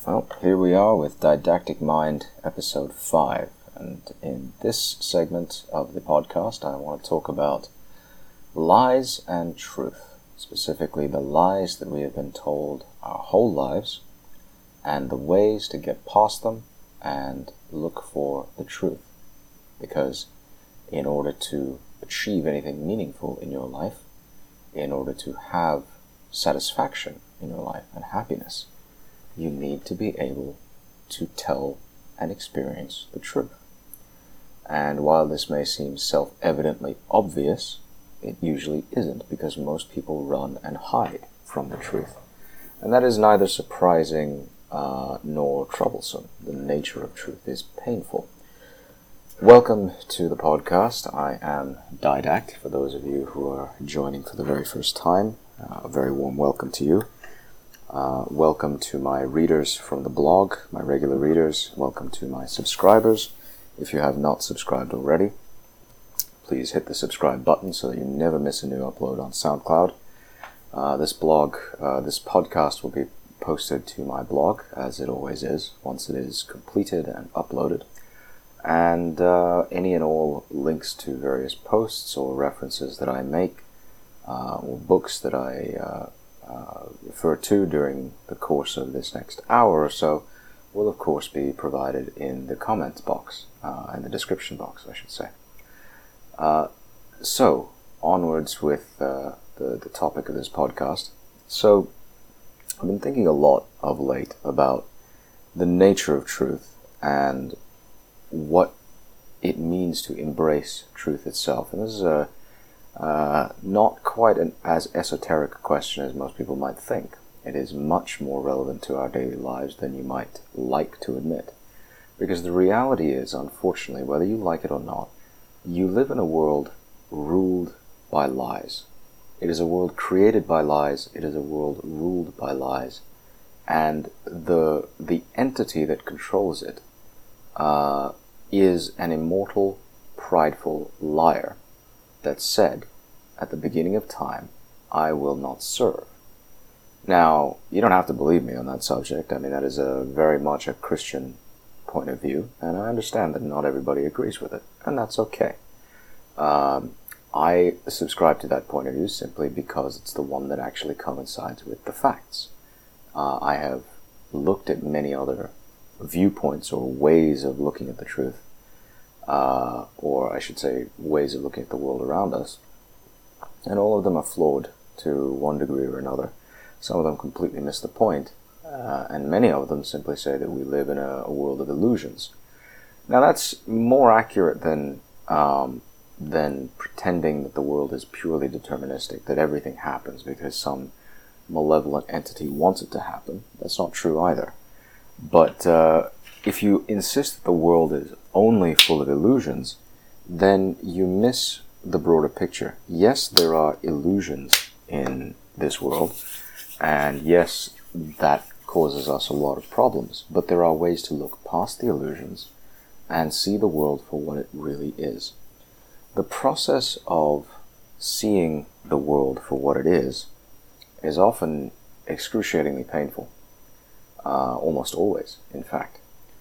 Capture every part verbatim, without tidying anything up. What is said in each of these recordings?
Well, here we are with Didactic Mind, episode five, and in this segment of the podcast, I want to talk about lies and truth, specifically the lies that we have been told our whole lives, and the ways to get past them and look for the truth. Because in order to achieve anything meaningful in your life, in order to have satisfaction in your life and happiness, you need to be able to tell and experience the truth. And while this may seem self-evidently obvious, it usually isn't, because most people run and hide from the truth. And that is neither surprising uh, nor troublesome. The nature of truth is painful. Welcome to the podcast. I am Didact, for those of you who are joining for the very first time. Uh, a very warm welcome to you. Uh, welcome to my readers from the blog, my regular readers. Welcome to my subscribers. If you have not subscribed already, please hit the subscribe button so that you never miss a new upload on SoundCloud. Uh, this blog, uh, this podcast will be posted to my blog, as it always is, once it is completed and uploaded. And uh, any and all links to various posts or references that I make, uh, or books that I uh, Uh, refer to during the course of this next hour or so will of course be provided in the comments box, uh, in the description box I should say. Uh, so, onwards with uh, the, the topic of this podcast. So, I've been thinking a lot of late about the nature of truth and what it means to embrace truth itself. And this is a Uh, not quite an as esoteric a question as most people might think. It is much more relevant to our daily lives than you might like to admit. Because the reality is, unfortunately, whether you like it or not, you live in a world ruled by lies. It is a world created by lies. It is a world ruled by lies. And the, the entity that controls it uh, is an immortal, prideful liar that said, at the beginning of time, I will not serve. Now, you don't have to believe me on that subject. I mean, that is a very much a Christian point of view, and I understand that not everybody agrees with it, and that's okay. Um, I subscribe to that point of view simply because it's the one that actually coincides with the facts. Uh, I have looked at many other viewpoints or ways of looking at the truth, Uh, or I should say ways of looking at the world around us, and all of them are flawed to one degree or another. Some of them completely miss the point, uh, and many of them simply say that we live in a, a world of illusions. Now that's more accurate than um, than pretending that the world is purely deterministic, that everything happens because some malevolent entity wants it to happen. That's not true either. But uh, if you insist that the world is only full of illusions, then you miss the broader picture. Yes, there are illusions in this world, and yes, that causes us a lot of problems, but there are ways to look past the illusions and see the world for what it really is. The process of seeing the world for what it is is often excruciatingly painful, uh, almost always, in fact.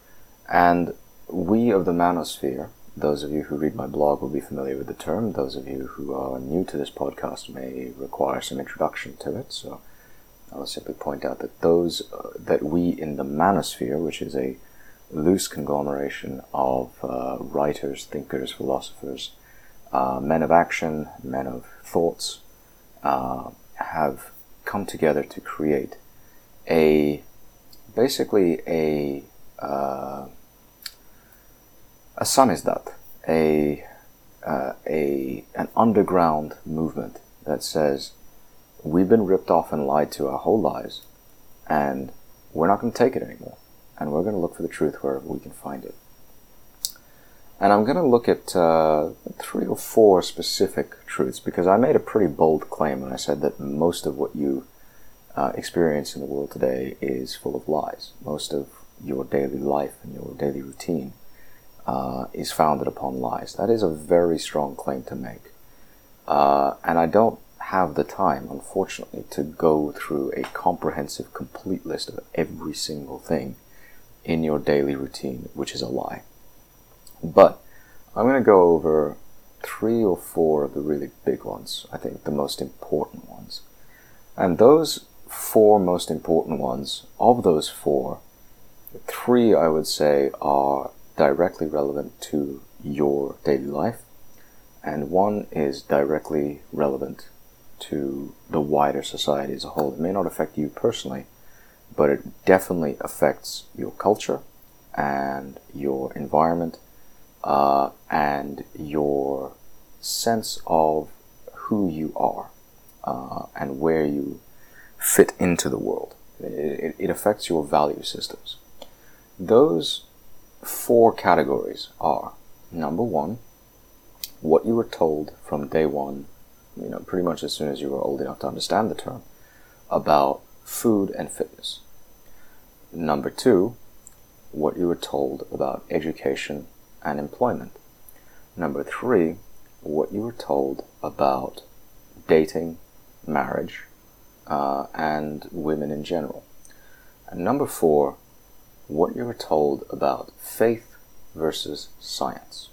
And we of the manosphere, those of you who read my blog will be familiar with the term. Those of you who are new to this podcast may require some introduction to it. So I'll simply point out that those, uh, that we in the manosphere, which is a loose conglomeration of uh, writers, thinkers, philosophers, uh, men of action, men of thoughts, uh, have come together to create a, basically a, uh, a samizdat, a, uh, a, an underground movement that says, we've been ripped off and lied to our whole lives, and we're not going to take it anymore, and we're going to look for the truth wherever we can find it. And I'm going to look at uh, three or four specific truths, because I made a pretty bold claim when I said that most of what you uh, experience in the world today is full of lies. Most of your daily life and your daily routine Uh, is founded upon lies. That is a very strong claim to make. Uh, and I don't have the time, unfortunately, to go through a comprehensive, complete list of every single thing in your daily routine, which is a lie. But I'm going to go over three or four of the really big ones, I think the most important ones. And those four most important ones, of those four, three I would say are directly relevant to your daily life, and one is directly relevant to the wider society as a whole. It may not affect you personally, but it definitely affects your culture and your environment uh, and your sense of who you are uh, and where you fit into the world. It, it affects your value systems. Those four categories are, number one, what you were told from day one, you know, pretty much as soon as you were old enough to understand the term, about food and fitness. Number two, what you were told about education and employment. Number three, what you were told about dating, marriage, uh, and women in general. And number four, what you were told about faith versus science.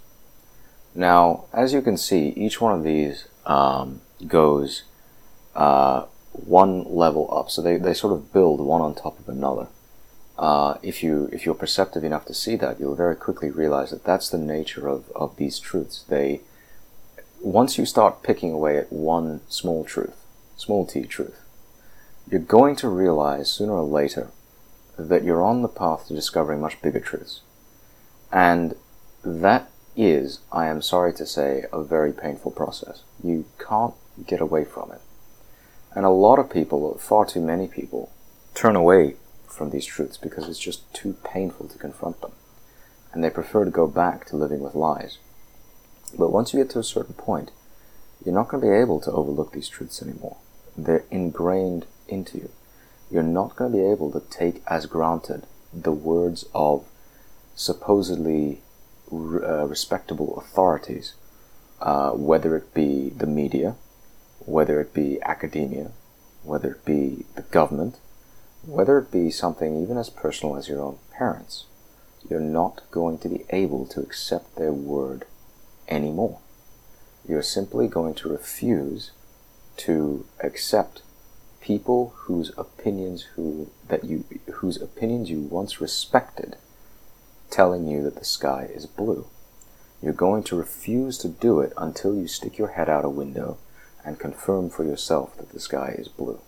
Now, as you can see, each one of these um, goes uh, one level up. So they, they sort of build one on top of another. Uh, if you if you're perceptive enough to see that, you'll very quickly realize that that's the nature of, of these truths. They once you start picking away at one small truth, small t truth, you're going to realize sooner or later that you're on the path to discovering much bigger truths. And that is, I am sorry to say, a very painful process. You can't get away from it. And a lot of people, far too many people, turn away from these truths because it's just too painful to confront them. And they prefer to go back to living with lies. But once you get to a certain point, you're not going to be able to overlook these truths anymore. They're ingrained into you. You're not going to be able to take as granted the words of supposedly uh, respectable authorities, uh, whether it be the media, whether it be academia, whether it be the government, whether it be something even as personal as your own parents. You're not going to be able to accept their word anymore. You're simply going to refuse to accept people whose opinions who that you whose opinions you once respected telling you that the sky is blue. You're going to refuse to do it until you stick your head out a window and confirm for yourself that the sky is blue.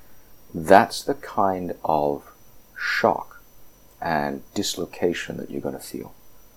That's the kind of shock and dislocation that you're going to feel.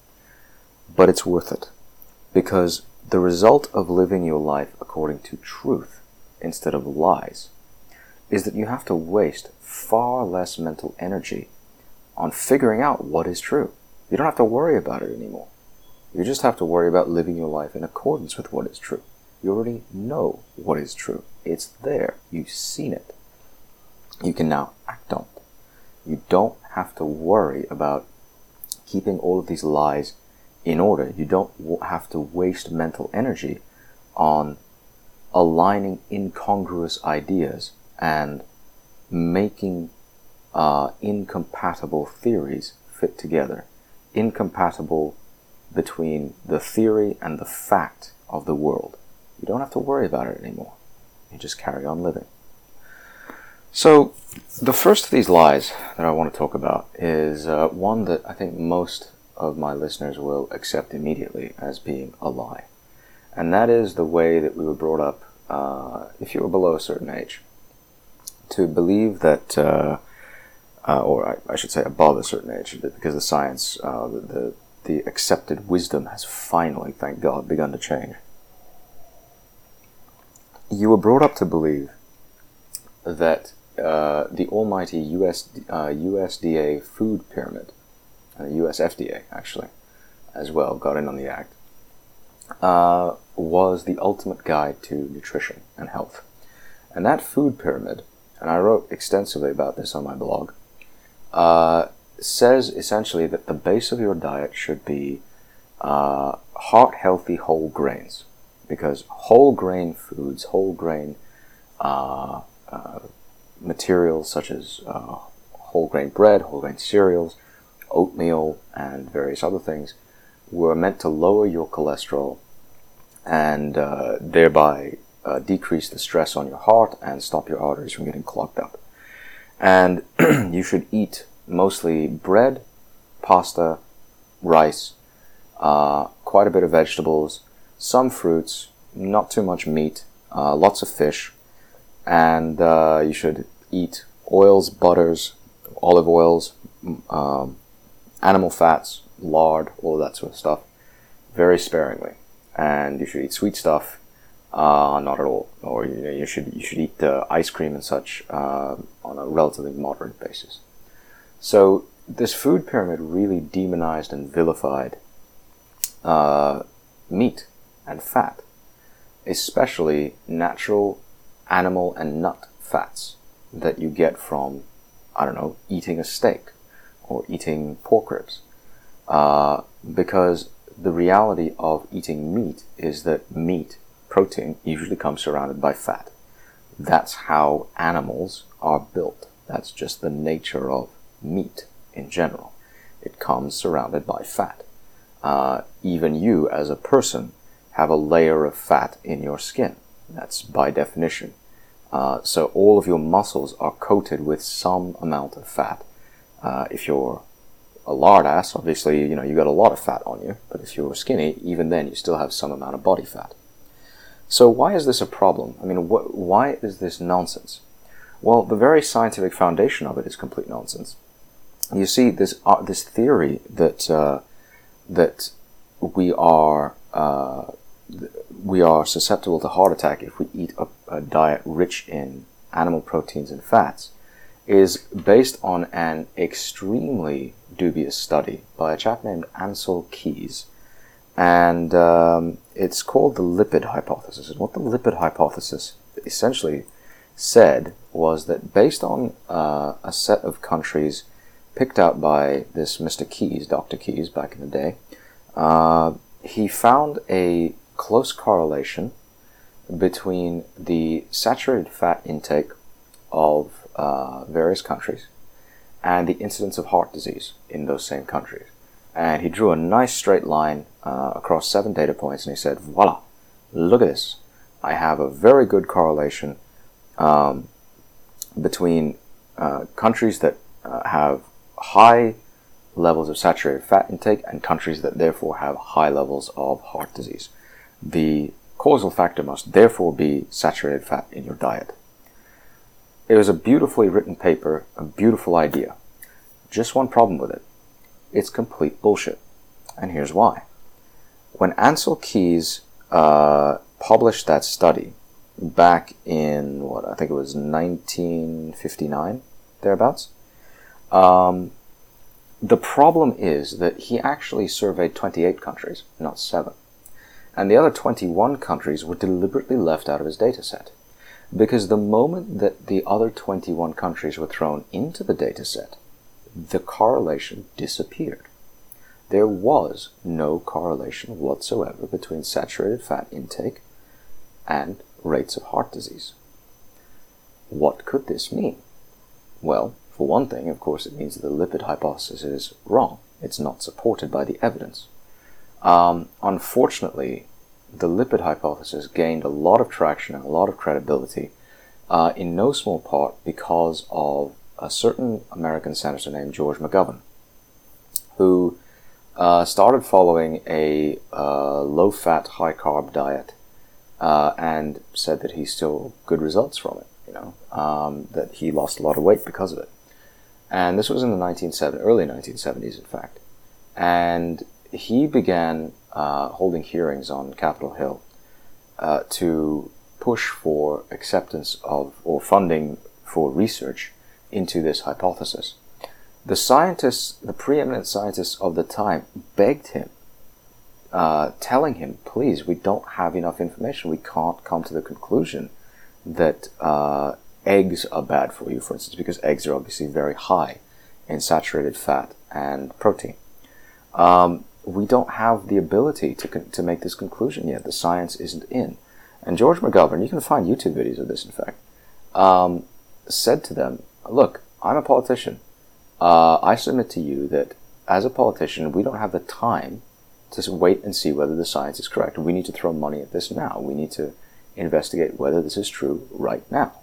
But it's worth it, because the result of living your life according to truth instead of lies is that you have to waste far less mental energy on figuring out what is true. You don't have to worry about it anymore. You just have to worry about living your life in accordance with what is true. You already know what is true. It's there. You've seen it. You can now act on it. You don't have to worry about keeping all of these lies in order. You don't have to waste mental energy on aligning incongruous ideas and making uh, incompatible theories fit together. Incompatible between the theory and the fact of the world. You don't have to worry about it anymore. You just carry on living. So, the first of these lies that I want to talk about is uh, one that I think most of my listeners will accept immediately as being a lie. And that is the way that we were brought up, uh, if you were below a certain age, to believe that, uh, uh, or I, I should say above a certain age, because the science, uh, the, the, the accepted wisdom has finally, thank God, begun to change. You were brought up to believe that uh, the almighty U S, uh, U S D A food pyramid, and the U S F D A actually, as well, got in on the act, uh, was the ultimate guide to nutrition and health. And that food pyramid, and I wrote extensively about this on my blog, uh, says essentially that the base of your diet should be uh, heart-healthy whole grains. Because whole grain foods, whole grain uh, uh, materials such as uh, whole grain bread, whole grain cereals, oatmeal, and various other things were meant to lower your cholesterol and uh, thereby uh, decrease the stress on your heart and stop your arteries from getting clogged up. And you should eat mostly bread, pasta, rice, uh, quite a bit of vegetables, some fruits, not too much meat, uh, lots of fish, and uh, you should eat oils, butters, olive oils, um, animal fats, lard, all that sort of stuff, very sparingly. And you should eat sweet stuff, uh, not at all. Or you know, you should you should eat uh, ice cream and such uh, on a relatively moderate basis. So this food pyramid really demonized and vilified uh, meat and fat, especially natural animal and nut fats that you get from, I don't know, eating a steak or eating pork ribs. Uh, because the reality of eating meat is that meat, protein, usually comes surrounded by fat. That's how animals are built. That's just the nature of meat in general. It comes surrounded by fat. Uh, even you, as a person, have a layer of fat in your skin. That's by definition. Uh, so all of your muscles are coated with some amount of fat. Uh, if you're a lard ass, obviously, you know, you got a lot of fat on you. But if you're skinny, even then, you still have some amount of body fat. So why is this a problem? I mean, wh- why is this nonsense? Well, the very scientific foundation of it is complete nonsense. You see, this uh, this theory that uh, that we are uh, we are susceptible to heart attack if we eat a, a diet rich in animal proteins and fats is based on an extremely dubious study by a chap named Ancel Keys. And um, it's called the lipid hypothesis. And what the lipid hypothesis essentially said was that based on uh, a set of countries picked out by this Mister Keys, Doctor Keys, back in the day, uh, he found a close correlation between the saturated fat intake of uh, various countries and the incidence of heart disease in those same countries. And he drew a nice straight line uh, across seven data points, and he said, voila, look at this. I have a very good correlation um, between uh, countries that uh, have high levels of saturated fat intake and countries that therefore have high levels of heart disease. The causal factor must therefore be saturated fat in your diet. It was a beautifully written paper, a beautiful idea. Just one problem with it. It's complete bullshit. And here's why. When Ancel Keys uh, published that study back in, what, I think it was nineteen fifty-nine, thereabouts, um, the problem is that he actually surveyed twenty-eight countries, not seven. And the other twenty-one countries were deliberately left out of his data set. Because the moment that the other twenty-one countries were thrown into the data set, the correlation disappeared. There was no correlation whatsoever between saturated fat intake and rates of heart disease. What could this mean? Well, for one thing, of course, it means that the lipid hypothesis is wrong. It's not supported by the evidence. Um, unfortunately, the lipid hypothesis gained a lot of traction and a lot of credibility, uh, in no small part because of a certain American senator named George McGovern, who uh, started following a uh, low-fat, high-carb diet, uh, and said that he still good results from it. You know, um, that he lost a lot of weight because of it. And this was in the nineteen seventies, early nineteen seventies, in fact. And he began uh, holding hearings on Capitol Hill uh, to push for acceptance of or funding for research into this hypothesis. The scientists, the preeminent scientists of the time, begged him, uh, telling him, please, we don't have enough information. We can't come to the conclusion that uh, eggs are bad for you, for instance, because eggs are obviously very high in saturated fat and protein. Um, we don't have the ability to con- to make this conclusion yet. The science isn't in. And George McGovern, you can find YouTube videos of this, in fact, um, said to them, look, I'm a politician. Uh, I submit to you that as a politician, we don't have the time to wait and see whether the science is correct. We need to throw money at this now. We need to investigate whether this is true right now.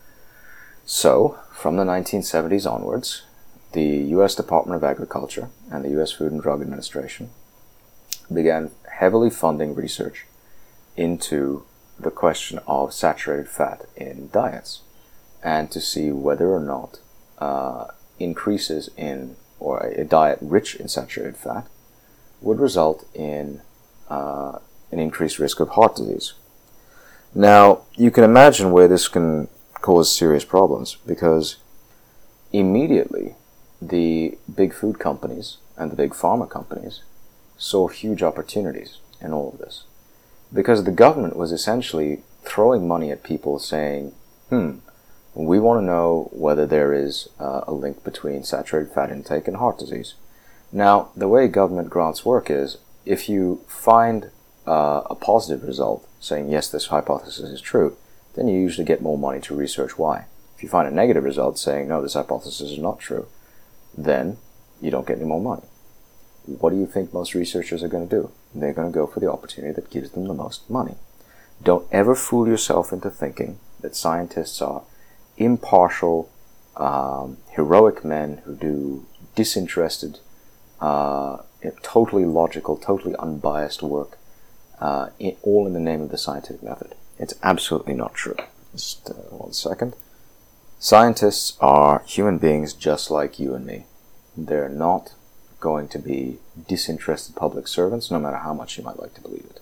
So, from the nineteen seventies onwards, the U S Department of Agriculture and the U S Food and Drug Administration began heavily funding research into the question of saturated fat in diets, and to see whether or not uh, increases in, or a diet rich in saturated fat would result in uh, an increased risk of heart disease. Now, you can imagine where this can cause serious problems, because immediately the big food companies and the big pharma companies saw huge opportunities in all of this. Because the government was essentially throwing money at people saying, hmm, we want to know whether there is uh, a link between saturated fat intake and heart disease. Now, the way government grants work is, if you find uh, a positive result saying, yes, this hypothesis is true, then you usually get more money to research why. If you find a negative result saying, no, this hypothesis is not true, then you don't get any more money. What do you think most researchers are going to do? They're going to go for the opportunity that gives them the most money. Don't ever fool yourself into thinking that scientists are impartial, um, heroic men who do disinterested, uh, totally logical, totally unbiased work, uh, in, all in the name of the scientific method. It's absolutely not true. Just uh, one second. Scientists are human beings just like you and me. They're not going to be disinterested public servants, no matter how much you might like to believe it.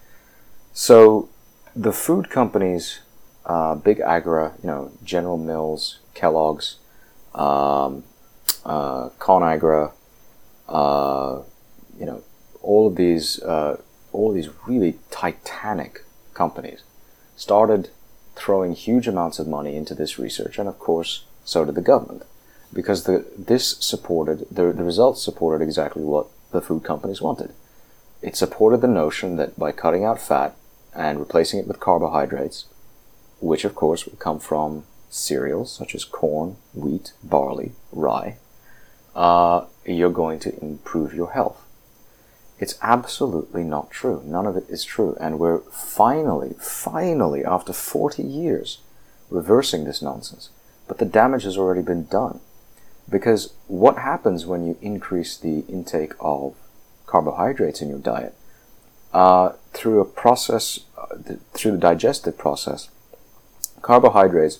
So, the food companies, uh, Big Agra, you know, General Mills, Kellogg's, um, uh, ConAgra, uh, you know, all of these, uh, all of these really titanic companies started throwing huge amounts of money into this research, and of course, so did the government, because the this supported the the results supported exactly what the food companies wanted. It supported the notion that by cutting out fat and replacing it with carbohydrates, which of course would come from cereals such as corn, wheat, barley, rye, uh, you're going to improve your health. It's absolutely not true. None of it is true. And we're finally, finally, after forty years, reversing this nonsense. But the damage has already been done. Because what happens when you increase the intake of carbohydrates in your diet? Uh, through a process, uh, the, through the digestive process, carbohydrates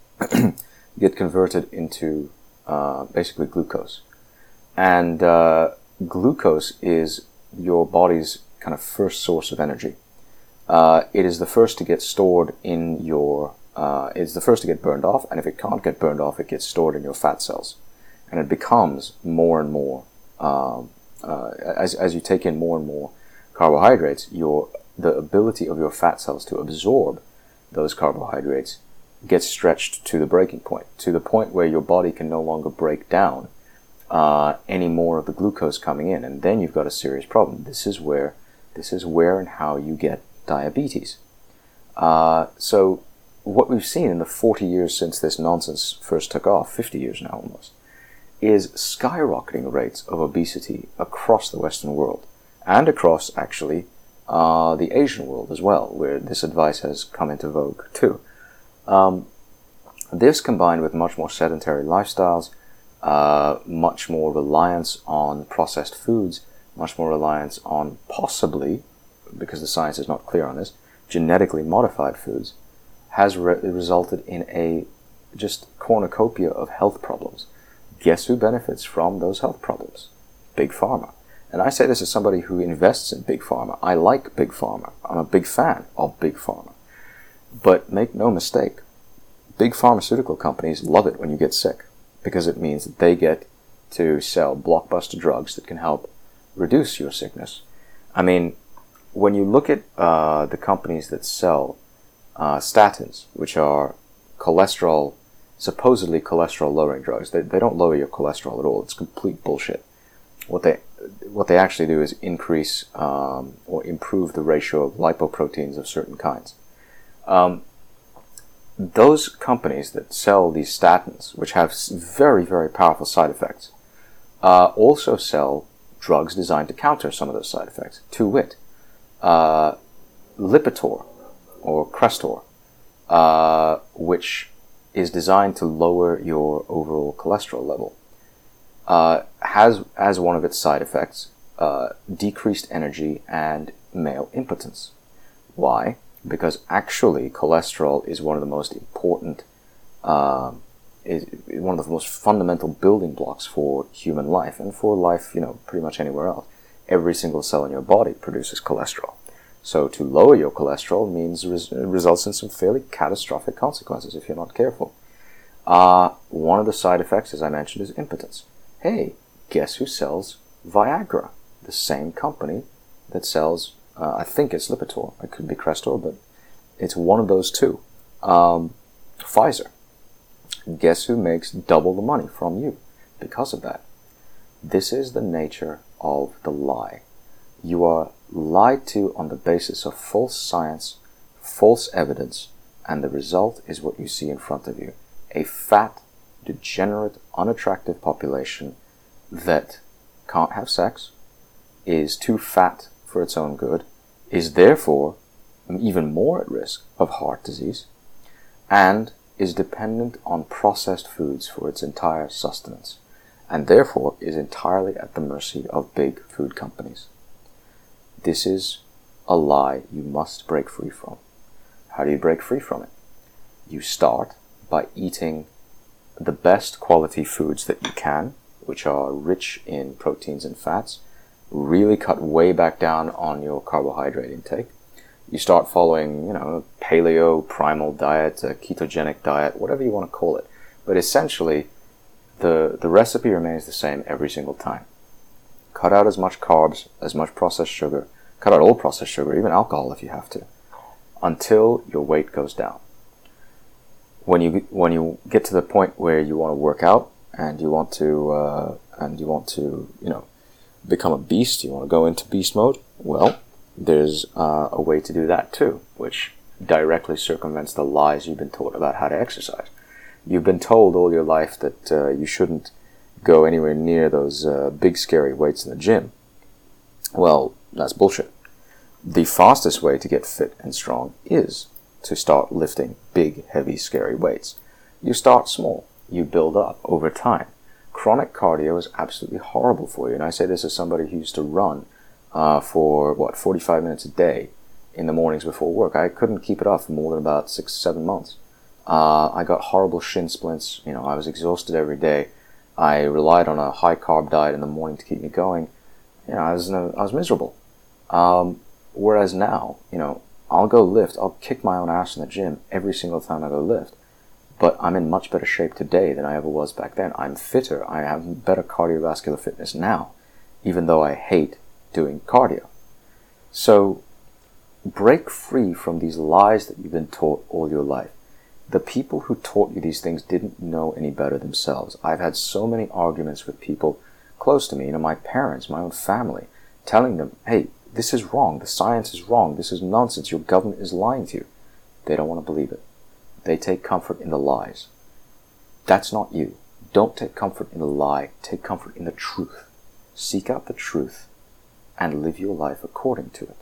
get converted into uh, basically glucose. And uh, glucose is your body's kind of first source of energy. Uh, it is the first to get stored in your, uh, it's the first to get burned off, and if it can't get burned off, it gets stored in your fat cells. And it becomes more and more, um, uh, as, as you take in more and more carbohydrates, your, the ability of your fat cells to absorb those carbohydrates gets stretched to the breaking point, to the point where your body can no longer break down uh, any more of the glucose coming in, and then you've got a serious problem. This is where, this is where and how you get diabetes. Uh, so what we've seen in the forty years since this nonsense first took off, fifty years now almost, is skyrocketing rates of obesity across the Western world, and across, actually, uh, the Asian world as well, where this advice has come into vogue too. Um, this, combined with much more sedentary lifestyles, uh, much more reliance on processed foods, much more reliance on possibly, because the science is not clear on this, genetically modified foods, has re- resulted in a just cornucopia of health problems. Guess who benefits from those health problems? Big Pharma. And I say this as somebody who invests in Big Pharma. I like Big Pharma. I'm a big fan of Big Pharma. But make no mistake, big pharmaceutical companies love it when you get sick, because it means that they get to sell blockbuster drugs that can help reduce your sickness. I mean, when you look at uh, the companies that sell uh, statins, which are cholesterol, supposedly cholesterol-lowering drugs, they, they don't lower your cholesterol at all. It's complete bullshit. What they what they actually do is increase um, or improve the ratio of lipoproteins of certain kinds. Um, those companies that sell these statins, which have very, very powerful side effects, uh, also sell drugs designed to counter some of those side effects. To wit, uh, Lipitor or Crestor, uh, which is designed to lower your overall cholesterol level, uh, has as one of its side effects uh, decreased energy and male impotence. Why? Because actually cholesterol is one of the most important, uh, is one of the most fundamental building blocks for human life and for life, you know, pretty much anywhere else. Every single cell in your body produces cholesterol. So to lower your cholesterol means res- results in some fairly catastrophic consequences if you're not careful. Uh, one of the side effects, as I mentioned, is impotence. Hey, guess who sells Viagra? The same company that sells, uh, I think it's Lipitor. It could be Crestor, but it's one of those two. Um, Pfizer. Guess who makes double the money from you because of that? This is the nature of the lie. You are lied to on the basis of false science, false evidence, and the result is what you see in front of you. A fat, degenerate, unattractive population that can't have sex, is too fat for its own good, is therefore even more at risk of heart disease, and is dependent on processed foods for its entire sustenance, and therefore is entirely at the mercy of big food companies. This is a lie you must break free from. How do you break free from it? You start by eating the best quality foods that you can, which are rich in proteins and fats. Really cut way back down on your carbohydrate intake. You start following, you know, paleo, primal diet, a ketogenic diet, whatever you want to call it. But essentially, the, the recipe remains the same every single time. Cut out as much carbs, as much processed sugar, cut out all processed sugar, even alcohol if you have to, until your weight goes down. When you when you get to the point where you want to work out and you want to uh, and you want to you know become a beast, you want to go into beast mode, well, there's uh, a way to do that too, which directly circumvents the lies you've been taught about how to exercise. You've been told all your life that uh, you shouldn't go anywhere near those uh, big scary weights in the gym. Well, that's bullshit. The fastest way to get fit and strong is to start lifting big, heavy, scary weights. You start small. You build up over time. Chronic cardio is absolutely horrible for you. And I say this as somebody who used to run uh, for, what, forty-five minutes a day in the mornings before work. I couldn't keep it up for more than about six, seven months. Uh, I got horrible shin splints. You know, I was exhausted every day. I relied on a high-carb diet in the morning to keep me going. You know, I was, in a, I was miserable. Um, whereas now, you know, I'll go lift. I'll kick my own ass in the gym every single time I go lift. But I'm in much better shape today than I ever was back then. I'm fitter. I have better cardiovascular fitness now, even though I hate doing cardio. So break free from these lies that you've been taught all your life. The people who taught you these things didn't know any better themselves. I've had so many arguments with people close to me, you know, my parents, my own family, telling them, hey, this is wrong, the science is wrong, this is nonsense, your government is lying to you. They don't want to believe it. They take comfort in the lies. That's not you. Don't take comfort in the lie, take comfort in the truth. Seek out the truth and live your life according to it.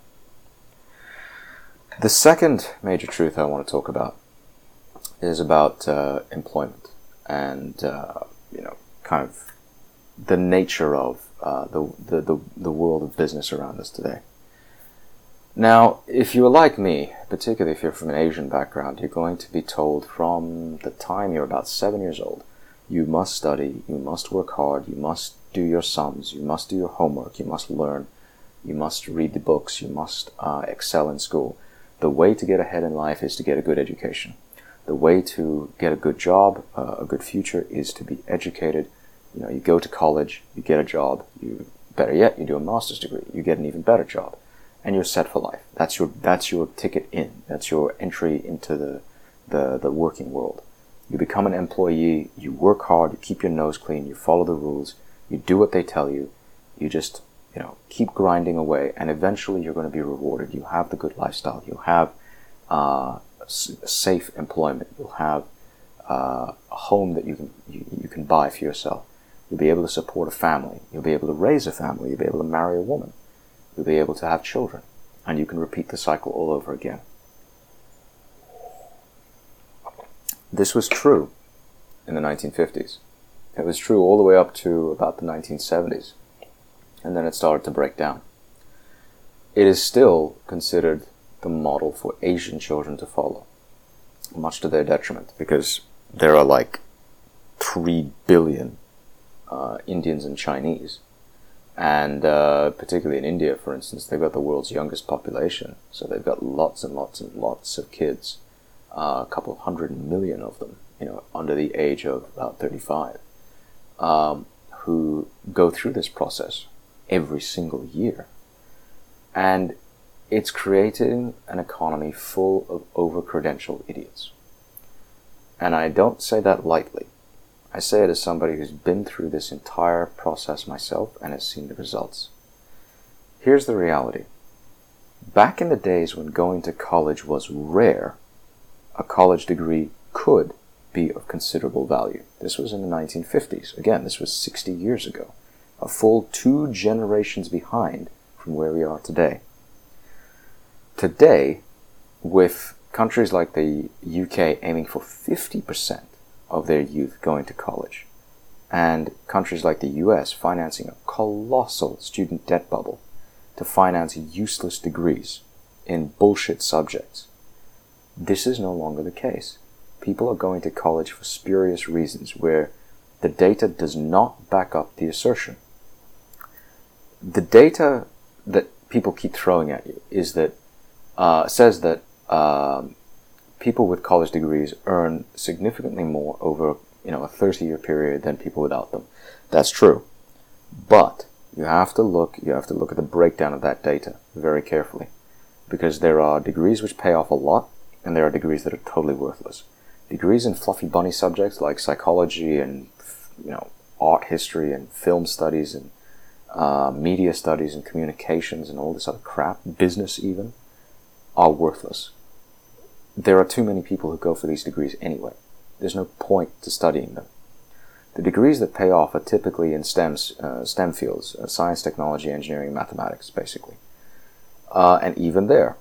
The second major truth I want to talk about is about uh, employment and, uh, you know, kind of the nature of uh, the, the, the, the world of business around us today. Now, if you're like me, particularly if you're from an Asian background, you're going to be told from the time you're about seven years old, you must study, you must work hard, you must do your sums, you must do your homework, you must learn, you must read the books, you must uh, excel in school. The way to get ahead in life is to get a good education. The way to get a good job, uh, a good future, is to be educated. You know, you go to college, you get a job, you, better yet, you do a master's degree, you get an even better job. And you're set for life. That's your that's your ticket in. That's your entry into the, the the working world. You become an employee. You work hard. You keep your nose clean. You follow the rules. You do what they tell you. You just you know keep grinding away, and eventually you're going to be rewarded. You have the good lifestyle. You have uh, s- safe employment. You'll have uh, a home that you can you, you can buy for yourself. You'll be able to support a family. You'll be able to raise a family. You'll be able to marry a woman. You'll be able to have children. And you can repeat the cycle all over again. This was true in the nineteen fifties. It was true all the way up to about the nineteen seventies. And then it started to break down. It is still considered the model for Asian children to follow, much to their detriment, because there are like three billion uh, Indians and Chinese. And uh, particularly in India, for instance, they've got the world's youngest population. So they've got lots and lots and lots of kids, uh, a couple of hundred million of them, you know, under the age of about thirty-five, um, who go through this process every single year. And it's creating an economy full of over-credentialed idiots. And I don't say that lightly. I say it as somebody who's been through this entire process myself and has seen the results. Here's the reality. Back in the days when going to college was rare, a college degree could be of considerable value. This was in the nineteen fifties. Again, this was sixty years ago. A full two generations behind from where we are today. Today, with countries like the U K aiming for fifty percent of their youth going to college, and countries like the U S financing a colossal student debt bubble to finance useless degrees in bullshit subjects, this is no longer the case. People are going to college for spurious reasons where the data does not back up the assertion. The data that people keep throwing at you is that uh, says that um, people with college degrees earn significantly more over, you know, a thirty-year period than people without them. That's true, but you have to look. You have to look at the breakdown of that data very carefully, because there are degrees which pay off a lot, and there are degrees that are totally worthless. Degrees in fluffy bunny subjects like psychology and, you know, art history and film studies and uh, media studies and communications and all this other crap, business even, are worthless. There are too many people who go for these degrees anyway. There's no point to studying them. The degrees that pay off are typically in STEMs, uh, STEM fields, uh, science, technology, engineering, mathematics, basically. Uh, and even there,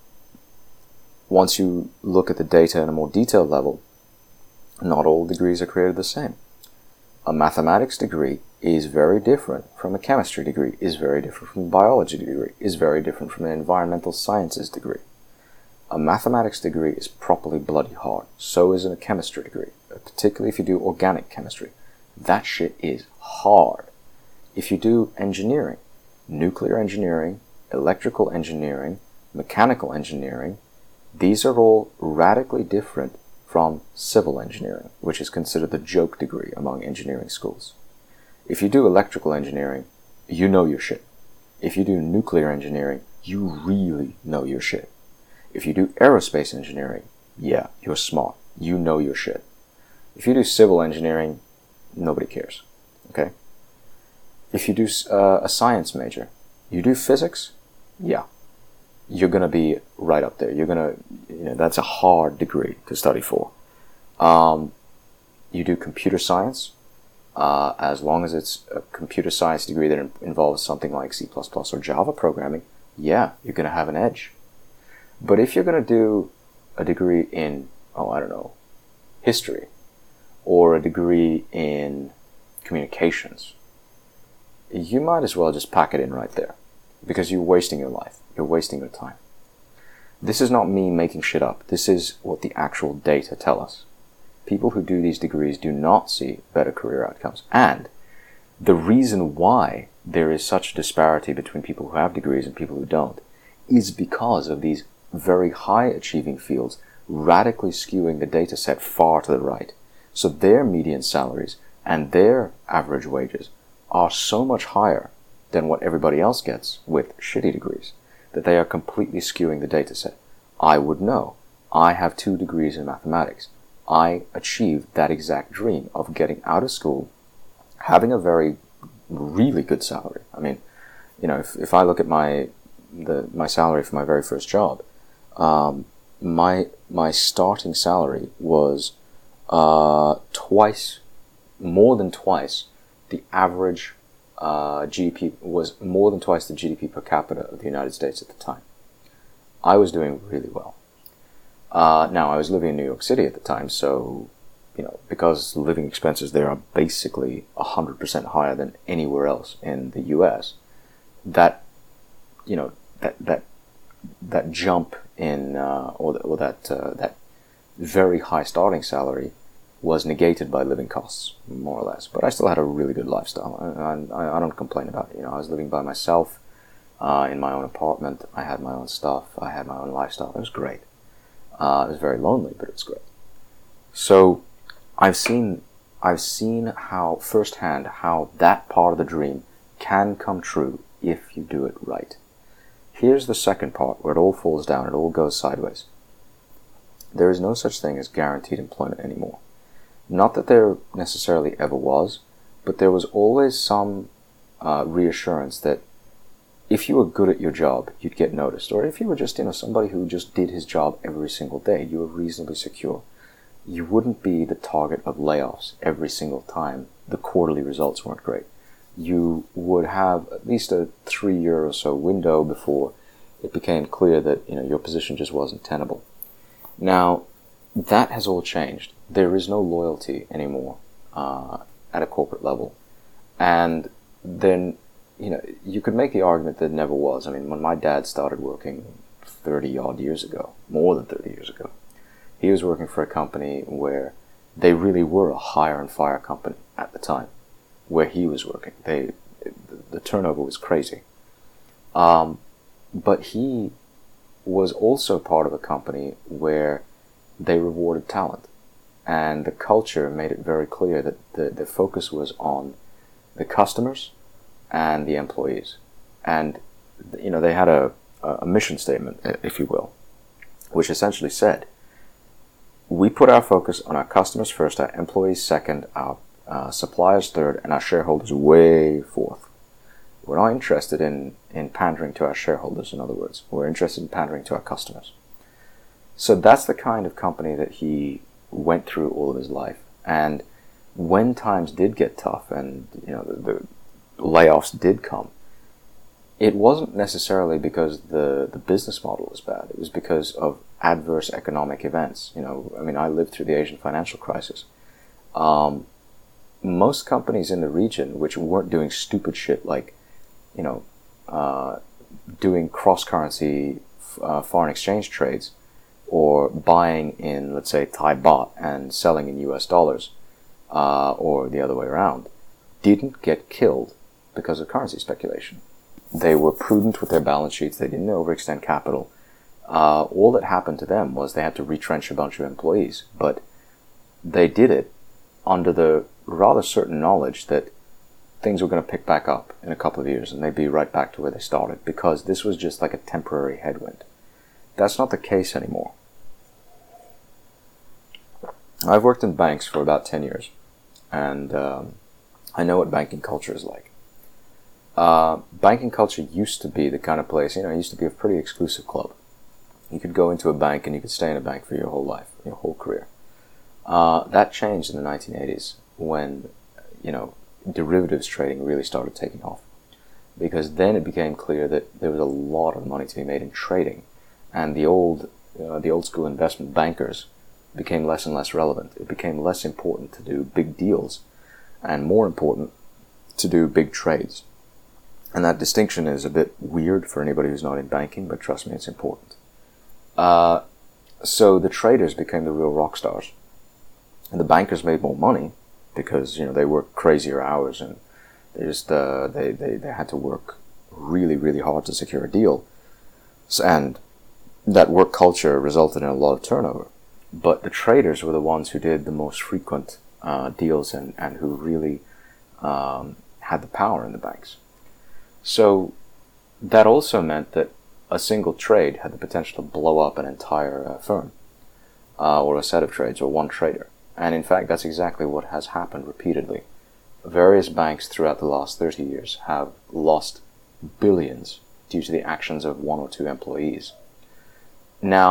once you look at the data in a more detailed level, not all degrees are created the same. A mathematics degree is very different from a chemistry degree, is very different from a biology degree, is very different from an environmental sciences degree. A mathematics degree is properly bloody hard. So is a chemistry degree, particularly if you do organic chemistry. That shit is hard. If you do engineering, nuclear engineering, electrical engineering, mechanical engineering, these are all radically different from civil engineering, which is considered the joke degree among engineering schools. If you do electrical engineering, you know your shit. If you do nuclear engineering, you really know your shit. If you do aerospace engineering, yeah, you're smart. You know your shit. If you do civil engineering, nobody cares. Okay? If you do uh, a science major, you do physics, yeah, you're gonna be right up there. You're gonna, you know, that's a hard degree to study for. Um, you do computer science, uh, as long as it's a computer science degree that involves something like C plus plus or Java programming, yeah, you're gonna have an edge. But if you're going to do a degree in, oh, I don't know, history, or a degree in communications, you might as well just pack it in right there, because you're wasting your life. You're wasting your time. This is not me making shit up. This is what the actual data tell us. People who do these degrees do not see better career outcomes. And the reason why there is such a disparity between people who have degrees and people who don't is because of these very high achieving fields radically skewing the data set far to the right. So their median salaries and their average wages are so much higher than what everybody else gets with shitty degrees that they are completely skewing the data set. I would know. I have two degrees in mathematics. I achieved that exact dream of getting out of school, having a very, really good salary. I mean, you know, if, if I look at my the my salary for my very first job, Um, my my starting salary was uh, twice, more than twice, the average uh, G D P was more than twice the G D P per capita of the United States at the time. I was doing really well. Uh, now, I was living in New York City at the time, so, you know, because living expenses there are basically one hundred percent higher than anywhere else in the U S, that, you know, that that that jump in, uh, or, the, or that uh, that very high starting salary was negated by living costs, more or less. But I still had a really good lifestyle, and I, I don't complain about it. You know, I was living by myself uh, in my own apartment. I had my own stuff. I had my own lifestyle. It was great. Uh, it was very lonely, but it was great. So I've seen, I've seen how firsthand how that part of the dream can come true if you do it right. Here's the second part where it all falls down, it all goes sideways. There is no such thing as guaranteed employment anymore. Not that there necessarily ever was, but there was always some uh, reassurance that if you were good at your job, you'd get noticed. Or if you were just, you know, somebody who just did his job every single day, you were reasonably secure. You wouldn't be the target of layoffs every single time the quarterly results weren't great. You would have at least a three-year or so window before it became clear that, you know, your position just wasn't tenable. Now, that has all changed. There is no loyalty anymore uh, at a corporate level. And then, you know, you could make the argument that it never was. I mean, when my dad started working thirty-odd years ago, more than thirty years ago, he was working for a company where they really were a hire and fire company at the time, where he was working. They, the turnover was crazy. Um, but he was also part of a company where they rewarded talent. And the culture made it very clear that the, the focus was on the customers and the employees. And, you know, they had a, a mission statement, if you will, which essentially said, we put our focus on our customers first, our employees second, our uh, suppliers third, and our shareholders way fourth. We're not interested in, in pandering to our shareholders, in other words. We're interested in pandering to our customers. So that's the kind of company that he went through all of his life. And when times did get tough and, you know, the, the layoffs did come, it wasn't necessarily because the, the business model was bad. It was because of adverse economic events. You know, I mean, I lived through the Asian financial crisis. Um, most companies in the region, which weren't doing stupid shit like, you know, uh, doing cross-currency uh, foreign exchange trades, or buying in, let's say, Thai baht and selling in U S dollars, uh, or the other way around, didn't get killed because of currency speculation. They were prudent with their balance sheets. They didn't overextend capital. Uh, all that happened to them was they had to retrench a bunch of employees. But they did it under the rather certain knowledge that things were going to pick back up in a couple of years and they'd be right back to where they started, because this was just like a temporary headwind. That's not the case anymore. I've worked in banks for about ten years, and um, I know what banking culture is like. Uh, banking culture used to be the kind of place, you know, it used to be a pretty exclusive club. You could go into a bank and you could stay in a bank for your whole life, your whole career. Uh, that changed in the nineteen eighties when, you know, derivatives trading really started taking off. Because then it became clear that there was a lot of money to be made in trading, and the old, uh, the old school investment bankers became less and less relevant. It became less important to do big deals and more important to do big trades. And that distinction is a bit weird for anybody who's not in banking, but trust me, it's important. Uh, so the traders became the real rock stars. And the bankers made more money because, you know, they worked crazier hours and they just, uh, they, they, they had to work really, really hard to secure a deal. So, and that work culture resulted in a lot of turnover. But the traders were the ones who did the most frequent uh, deals and, and who really um, had the power in the banks. So that also meant that a single trade had the potential to blow up an entire uh, firm, uh, or a set of trades, or one trader. And in fact, that's exactly what has happened repeatedly. Various banks throughout the last thirty years have lost billions due to the actions of one or two employees. Now,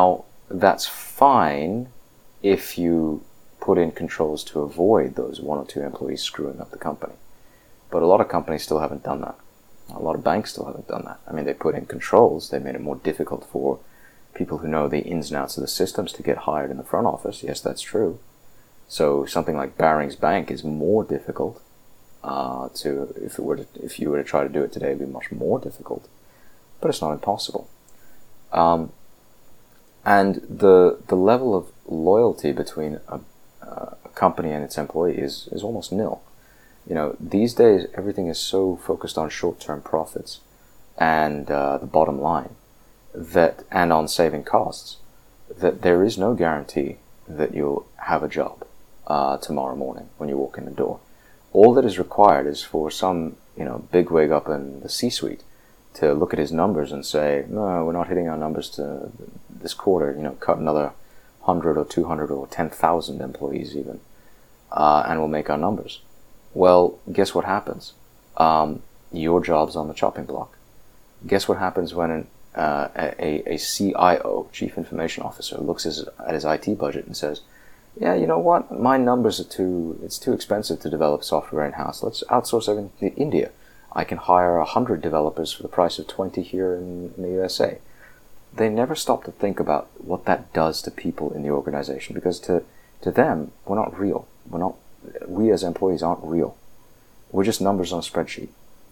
that's fine if you put in controls to avoid those one or two employees screwing up the company. But a lot of companies still haven't done that. A lot of banks still haven't done that. I mean, they put in controls. They made it more difficult for people who know the ins and outs of the systems to get hired in the front office. Yes, that's true. So something like Barings Bank is more difficult uh, to if it were to, if you were to try to do it today, it'd be much more difficult. But it's not impossible. Um, and the the level of loyalty between a, a company and its employee is is almost nil. You know, these days everything is so focused on short-term profits and uh, the bottom line that, and on saving costs, that there is no guarantee that you'll have a job uh, tomorrow morning when you walk in the door. All that is required is for some, you know, bigwig up in the C-suite to look at his numbers and say, no, we're not hitting our numbers to this quarter, you know, cut another one hundred or two hundred or ten thousand employees even, uh, and we'll make our numbers. Well, guess what happens? Um, your job's on the chopping block. Guess what happens when an, uh, a, a C I O, Chief Information Officer, looks his, at his I T budget and says, yeah, you know what? My numbers are too, it's too expensive to develop software in-house. Let's outsource everything to India. I can hire one hundred developers for the price of twenty here in, in the U S A. They never stop to think about what that does to people in the organization, because to, to them, we're not real. We're not We as employees aren't real. We're just numbers on a spreadsheet.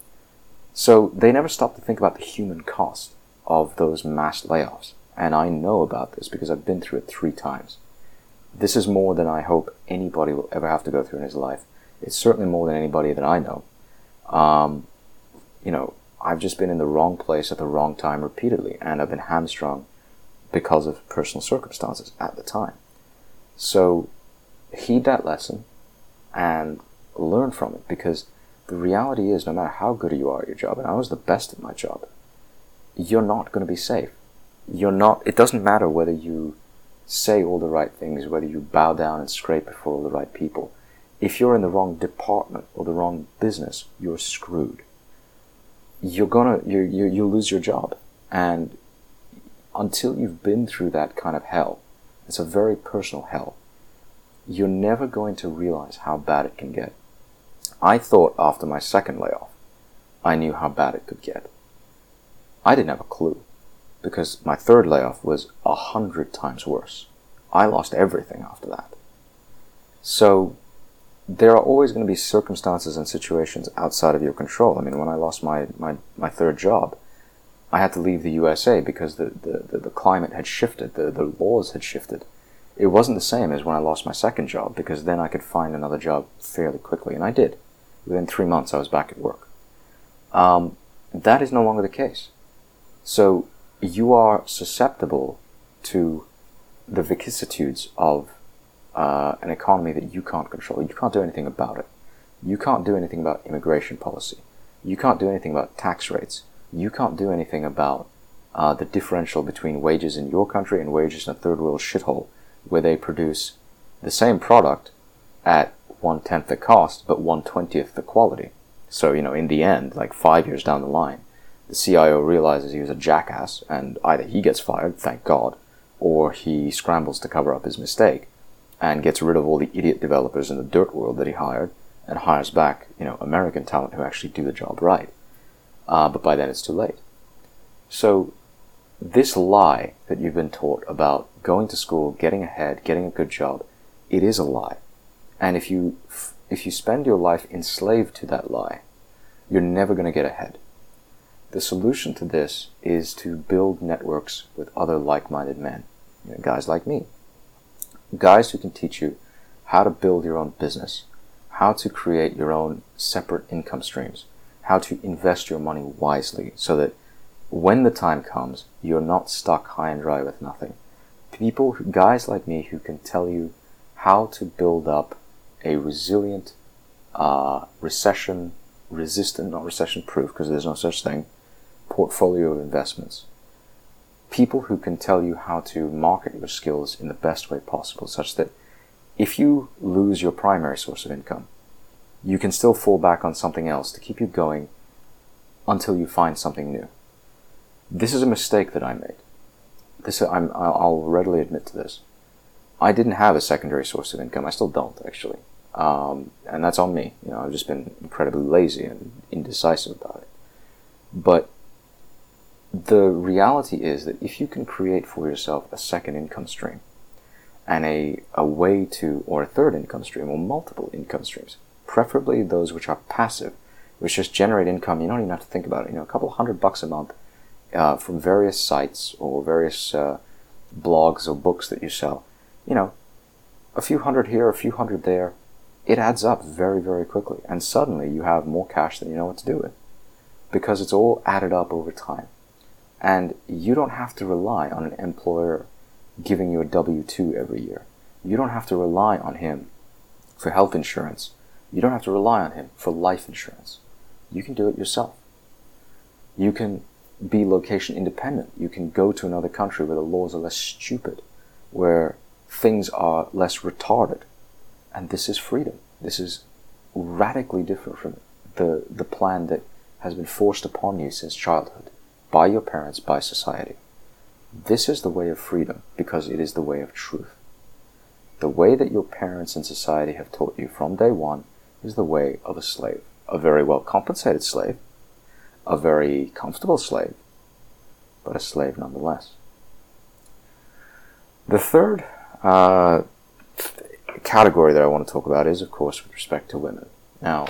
So they never stop to think about the human cost of those mass layoffs. And I know about this because I've been through it three times. This is more than I hope anybody will ever have to go through in his life. It's certainly more than anybody that I know. Um, you know, I've just been in the wrong place at the wrong time repeatedly, and I've been hamstrung because of personal circumstances at the time. So heed that lesson and learn from it, because the reality is, no matter how good you are at your job, and I was the best at my job, you're not going to be safe. You're not, it doesn't matter whether you say all the right things, whether you bow down and scrape before all the right people. If you're in the wrong department or the wrong business, you're screwed. You're gonna, you you you'll lose your job. And until you've been through that kind of hell, it's a very personal hell, you're never going to realize how bad it can get. I thought after my second layoff, I knew how bad it could get. I didn't have a clue, because my third layoff was a hundred times worse. I lost everything after that. So there are always going to be circumstances and situations outside of your control. I mean, when I lost my, my, my third job, I had to leave the U S A because the, the, the, the climate had shifted, the, the laws had shifted. It wasn't the same as when I lost my second job, because then I could find another job fairly quickly, and I did. Within three months, I was back at work. Um, that is no longer the case. So you are susceptible to the vicissitudes of uh, an economy that you can't control. You can't do anything about it. You can't do anything about immigration policy. You can't do anything about tax rates. You can't do anything about uh, the differential between wages in your country and wages in a third world shithole, where they produce the same product at one-tenth the cost, but one-twentieth the quality. So, you know, in the end, like five years down the line, the C I O realizes he was a jackass, and either he gets fired, thank God, or he scrambles to cover up his mistake and gets rid of all the idiot developers in the dirt world that he hired and hires back, you know, American talent who actually do the job right. Uh, but by then it's too late. So this lie that you've been taught about going to school, getting ahead, getting a good job, it is a lie. And if you if you spend your life enslaved to that lie, you're never going to get ahead. The solution to this is to build networks with other like-minded men, you know, guys like me. Guys who can teach you how to build your own business, how to create your own separate income streams, how to invest your money wisely so that when the time comes, you're not stuck high and dry with nothing. People, guys like me, who can tell you how to build up a resilient, uh, recession-resistant, not recession-proof, because there's no such thing, portfolio of investments. People who can tell you how to market your skills in the best way possible, such that if you lose your primary source of income, you can still fall back on something else to keep you going until you find something new. This is a mistake that I made. this I'm, I'll readily admit to this. I didn't have a secondary source of income. I still don't, actually. Um, and that's on me. You know, I've just been incredibly lazy and indecisive about it. But the reality is that if you can create for yourself a second income stream and a, a way to, or a third income stream, or multiple income streams, preferably those which are passive, which just generate income, you don't even have to think about it. You know, a couple hundred bucks a month uh, from various sites or various uh, blogs or books that you sell. You know, a few hundred here, a few hundred there, it adds up very, very quickly. And suddenly you have more cash than you know what to do with, because it's all added up over time. And you don't have to rely on an employer giving you a W two every year. You don't have to rely on him for health insurance. You don't have to rely on him for life insurance. You can do it yourself. You can be location independent. You can go to another country where the laws are less stupid, where things are less retarded. And this is freedom. This is radically different from the, the plan that has been forced upon you since childhood, by your parents, by society. This is the way of freedom because it is the way of truth. The way that your parents and society have taught you from day one is the way of a slave. A very well compensated slave, a very comfortable slave, but a slave nonetheless. The third uh, category that I want to talk about is, of course, with respect to women. Now,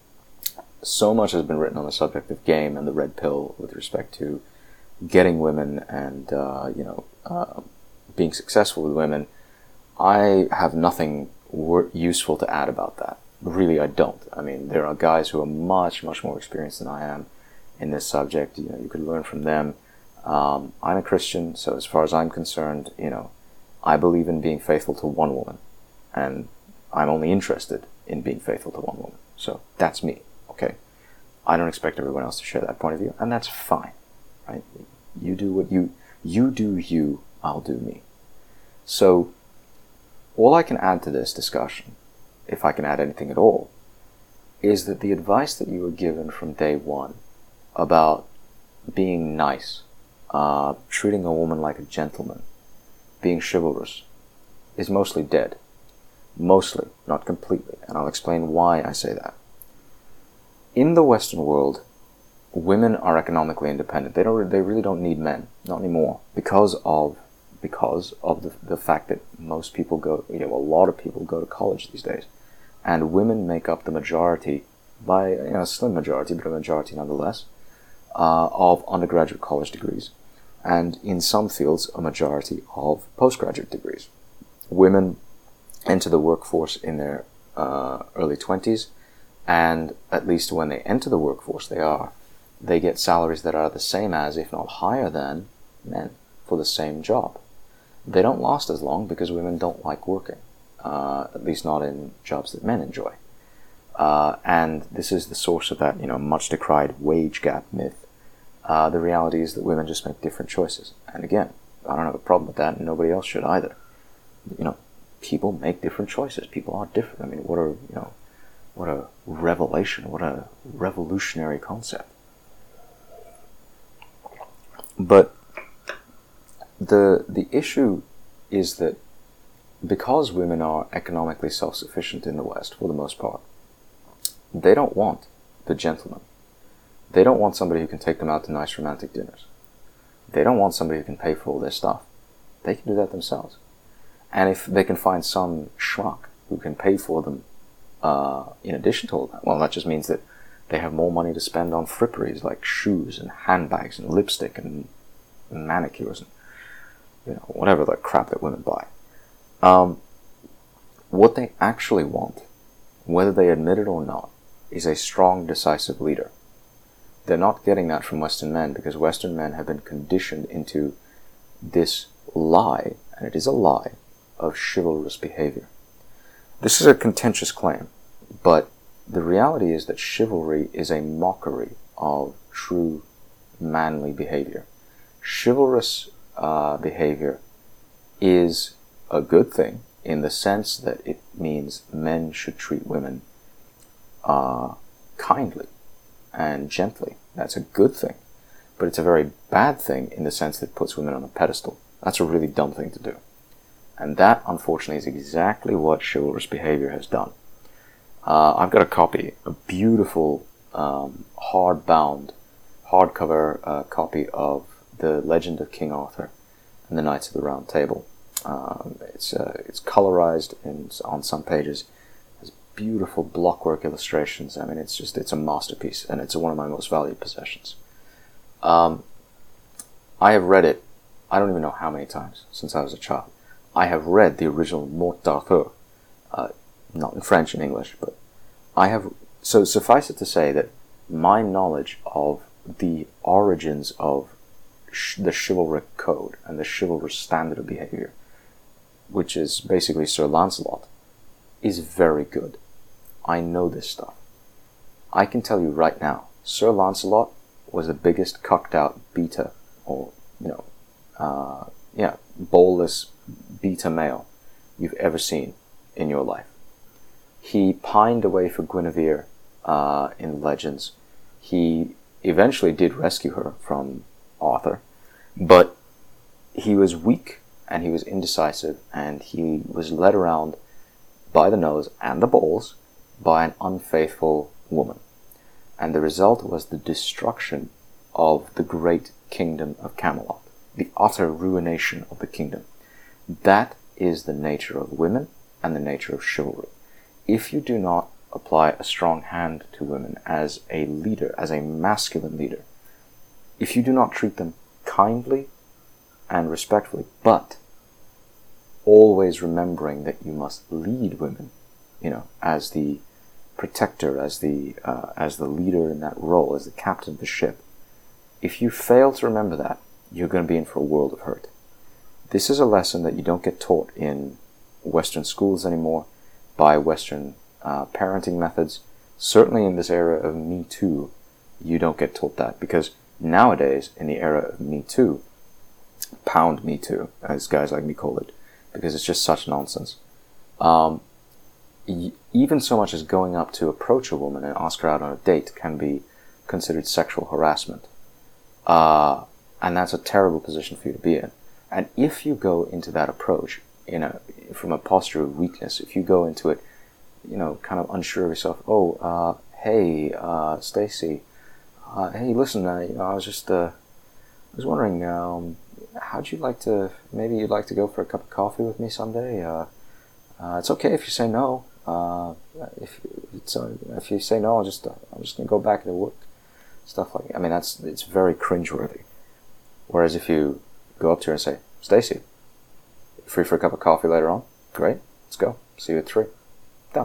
so much has been written on the subject of game and the red pill with respect to getting women and, uh, you know, uh, being successful with women. I have nothing wor- useful to add about that. Really, I don't. I mean, there are guys who are much, much more experienced than I am in this subject. You know, you could learn from them. Um, I'm a Christian, so as far as I'm concerned, you know, I believe in being faithful to one woman, and I'm only interested in being faithful to one woman. So that's me, okay? I don't expect everyone else to share that point of view, and that's fine, right? You do what you, you do you, I'll do me. So, all I can add to this discussion, if I can add anything at all, is that the advice that you were given from day one about being nice, uh, treating a woman like a gentleman, being chivalrous, is mostly dead. Mostly, not completely, and I'll explain why I say that. In the Western world, women are economically independent. They don't. They really don't need men, not anymore, because of because of the the fact that most people go, you know, a lot of people go to college these days, and women make up the majority by, you know, a slim majority, but a majority nonetheless, uh, of undergraduate college degrees, and in some fields, a majority of postgraduate degrees. Women enter the workforce in their uh, early twenties, and at least when they enter the workforce, they are, they get salaries that are the same as, if not higher than, men for the same job. They don't last as long because women don't like working, uh, at least not in jobs that men enjoy. Uh, and this is the source of that, you know, much decried wage gap myth. Uh, the reality is that women just make different choices. And again, I don't have a problem with that, and nobody else should either. You know, people make different choices. People are different. I mean, what a, you know, what a revelation, what a revolutionary concept. But the the issue is that because women are economically self-sufficient in the West, for the most part, they don't want the gentleman. They don't want somebody who can take them out to nice romantic dinners. They don't want somebody who can pay for all their stuff. They can do that themselves. And if they can find some schmuck who can pay for them uh, in addition to all that, well, that just means that they have more money to spend on fripperies like shoes and handbags and lipstick and manicures and, you know, whatever the crap that women buy. Um, what they actually want, whether they admit it or not, is a strong, decisive leader. They're not getting that from Western men because Western men have been conditioned into this lie, and it is a lie, of chivalrous behavior. This is a contentious claim, but the reality is that chivalry is a mockery of true manly behavior. Chivalrous uh, behavior is a good thing in the sense that it means men should treat women uh, kindly and gently. That's a good thing. But it's a very bad thing in the sense that it puts women on a pedestal. That's a really dumb thing to do. And that, unfortunately, is exactly what chivalrous behavior has done. Uh, I've got a copy, a beautiful, um, hardbound, hardcover uh, copy of The Legend of King Arthur and the Knights of the Round Table. Um, it's uh, it's colorized in, on some pages. Has beautiful blockwork illustrations. I mean, it's just it's a masterpiece, and it's one of my most valued possessions. Um, I have read it. I don't even know how many times since I was a child. I have read the original Morte d'Arthur, uh, not in French, in English, but I have. So suffice it to say that my knowledge of the origins of sh- the chivalric code and the chivalrous standard of behavior, which is basically Sir Lancelot, is very good. I know this stuff. I can tell you right now, Sir Lancelot was the biggest cucked out beta, or, you know, uh, yeah, ballless beta male you've ever seen in your life. He pined away for Guinevere uh, in Legends. He eventually did rescue her from Arthur, but he was weak and he was indecisive, and he was led around by the nose and the balls by an unfaithful woman. And the result was the destruction of the great kingdom of Camelot, the utter ruination of the kingdom. That is the nature of women and the nature of chivalry. If you do not apply a strong hand to women as a leader, as a masculine leader, if you do not treat them kindly and respectfully, but always remembering that you must lead women, you know, as the protector, as the uh, as the leader in that role, as the captain of the ship. If you fail to remember that, you're going to be in for a world of hurt. This is a lesson that you don't get taught in Western schools anymore, by Western uh, parenting methods. Certainly in this era of Me Too, you don't get taught that, because nowadays, in the era of Me Too, pound Me Too, as guys like me call it, because it's just such nonsense. Um, y- even so much as going up to approach a woman and ask her out on a date can be considered sexual harassment. Uh, and that's a terrible position for you to be in. And if you go into that approach in a, from a posture of weakness, if you go into it, you know, kind of unsure of yourself, oh, uh, hey, uh, Stacy, uh, hey, listen, uh, you know, I was just, uh, I was wondering, um, how'd you like to, maybe you'd like to go for a cup of coffee with me someday? Uh, uh, it's okay if you say no. Uh, if it's, uh, if you say no, I'll just, uh, I'm just gonna go back to work. Stuff like that. I mean, that's, it's very cringeworthy. Whereas if you go up to her and say, Stacy, free for a cup of coffee later on? Great, let's go. See you at three. Done.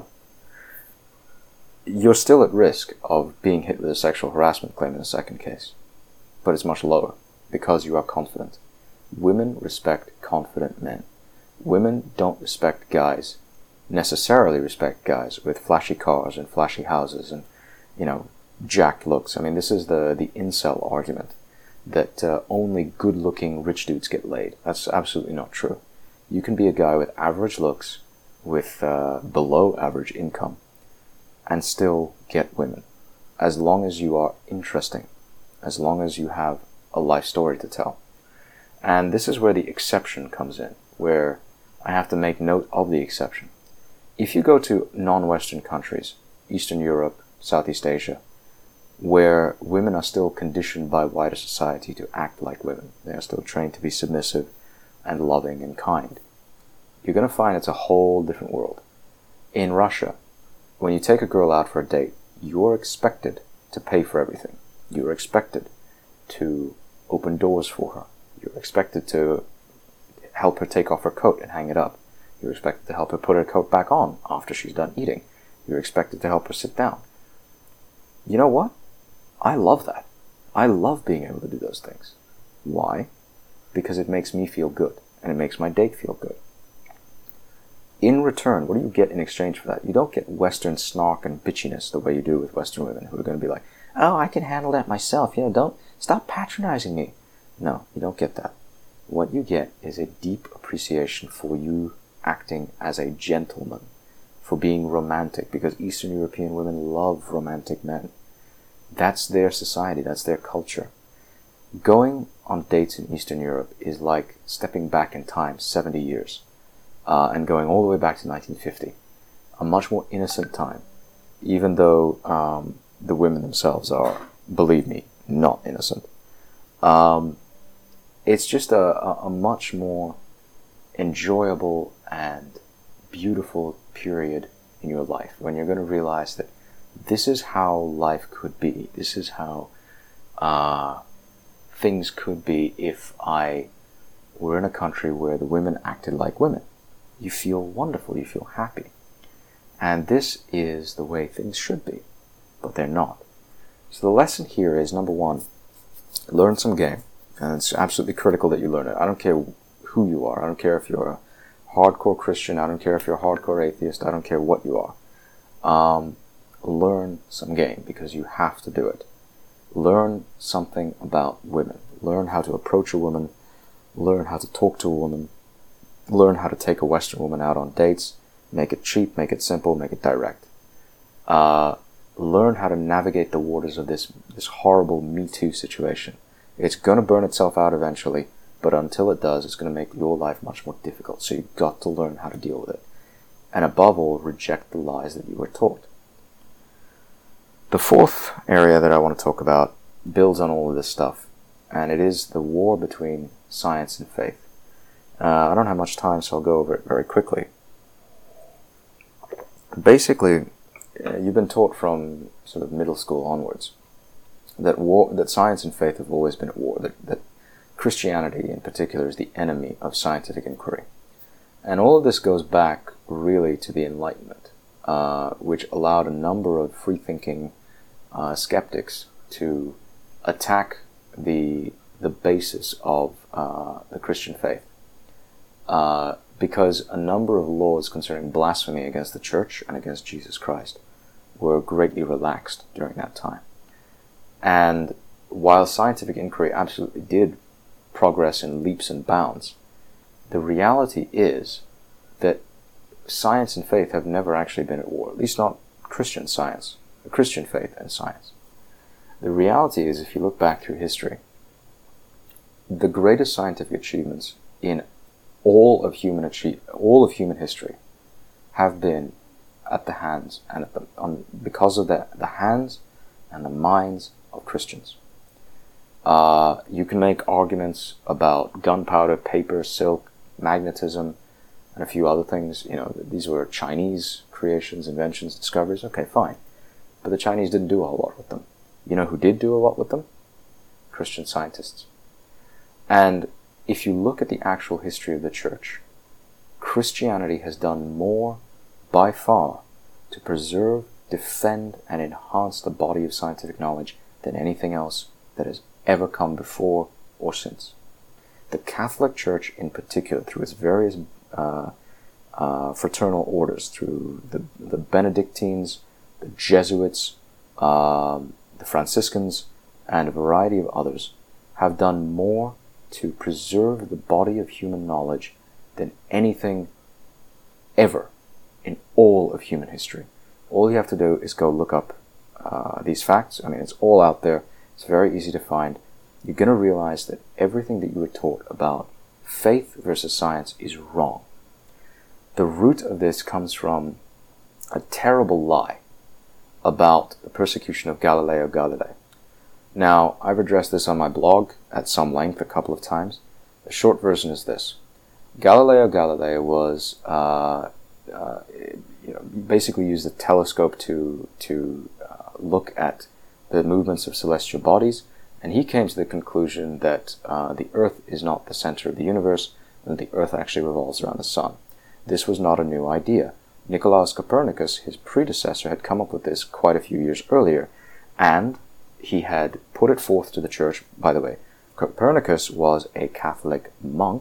You're still at risk of being hit with a sexual harassment claim in the second case, but it's much lower because you are confident. Women respect confident men. Women don't respect guys, necessarily respect guys with flashy cars and flashy houses and, you know, jacked looks. I mean, this is the, the incel argument that uh, only good-looking rich dudes get laid. That's absolutely not true. You can be a guy with average looks, with uh, below-average income, and still get women, as long as you are interesting, as long as you have a life story to tell. And this is where the exception comes in, where I have to make note of the exception. If you go to non-Western countries, Eastern Europe, Southeast Asia, where women are still conditioned by wider society to act like women, they are still trained to be submissive and loving and kind, you're going to find it's a whole different world. In Russia, when you take a girl out for a date, you're expected to pay for everything. You're expected to open doors for her. You're expected to help her take off her coat and hang it up. You're expected to help her put her coat back on after she's done eating. You're expected to help her sit down. You know what? I love that. I love being able to do those things. Why? Because it makes me feel good, and it makes my date feel good. In return, what do you get in exchange for that? You don't get Western snark and bitchiness the way you do with Western women who are going to be like, oh, I can handle that myself. You know, don't, stop patronizing me. No, you don't get that. What you get is a deep appreciation for you acting as a gentleman, for being romantic, because Eastern European women love romantic men. That's their society, that's their culture. going on dates in Eastern Europe is like stepping back in time seventy years uh, and going all the way back to nineteen fifty. A much more innocent time, even though um, the women themselves are, believe me, not innocent. Um, it's just a, a, a much more enjoyable and beautiful period in your life when you're going to realize that this is how life could be. This is how uh, things could be if I were in a country where the women acted like women. You feel wonderful. You feel happy. And this is the way things should be, but they're not. So the lesson here is, number one, learn some game. And it's absolutely critical that you learn it. I don't care who you are. I don't care if you're a hardcore Christian. I don't care if you're a hardcore atheist. I don't care what you are. Um, learn some game, because you have to do it. Learn something about women. Learn how to approach a woman. Learn how to talk to a woman. Learn how to take a Western woman out on dates. Make it cheap, make it simple, make it direct. Uh, learn how to navigate the waters of this, this horrible Me Too situation. It's going to burn itself out eventually, but until it does, it's going to make your life much more difficult. So you've got to learn how to deal with it. And above all, reject the lies that you were taught. The fourth area that I want to talk about builds on all of this stuff, and it is the war between science and faith. Uh, I don't have much time, so I'll go over it very quickly. Basically, uh, you've been taught from sort of middle school onwards that war, that science and faith have always been at war, that, that Christianity in particular is the enemy of scientific inquiry. And all of this goes back really to the Enlightenment, uh, which allowed a number of free-thinking uh, skeptics to attack the, the basis of uh, the Christian faith. Uh, because a number of laws concerning blasphemy against the church and against Jesus Christ were greatly relaxed during that time. And while scientific inquiry absolutely did progress in leaps and bounds, the reality is that science and faith have never actually been at war, at least not Christian science, Christian faith and science. The reality is, if you look back through history, the greatest scientific achievements in all of human achieve, all of human history have been at the hands and at the, on, because of the, the hands and the minds of Christians. Uh, you can make arguments about gunpowder, paper, silk, magnetism, and a few other things. You know, these were Chinese creations, inventions, discoveries. Okay, fine. But the Chinese didn't do a whole lot with them. You know who did do a lot with them? Christian scientists. And if you look at the actual history of the church, Christianity has done more, by far, to preserve, defend, and enhance the body of scientific knowledge than anything else that has ever come before or since. The Catholic Church, in particular, through its various uh, uh, fraternal orders, through the, the Benedictines, the Jesuits, um, the Franciscans, and a variety of others, have done more to preserve the body of human knowledge than anything ever in all of human history. All you have to do is go look up uh, these facts. I mean, it's all out there. It's very easy to find. You're going to realize that everything that you were taught about faith versus science is wrong. The root of this comes from a terrible lie about the persecution of Galileo Galilei. Now, I've addressed this on my blog at some length a couple of times. The short version is this. Galileo Galilei was, uh, uh, you know, basically used a telescope to, to uh, look at the movements of celestial bodies, and he came to the conclusion that uh, the Earth is not the center of the universe, and that the Earth actually revolves around the Sun. This was not a new idea. Nicolaus Copernicus, his predecessor, had come up with this quite a few years earlier, and he had put it forth to the church. By the way, Copernicus was a Catholic monk,